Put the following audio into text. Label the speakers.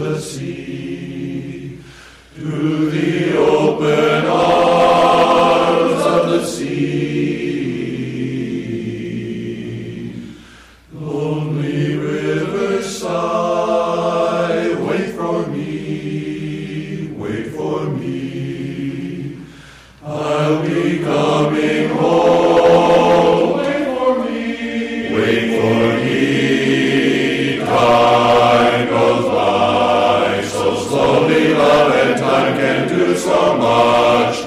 Speaker 1: the sea, to the open arms of the sea. Lonely rivers sigh, wait for me, wait for me. I'll be coming home, wait for me, wait for me. Time goes by so slowly, love, and time can do so much.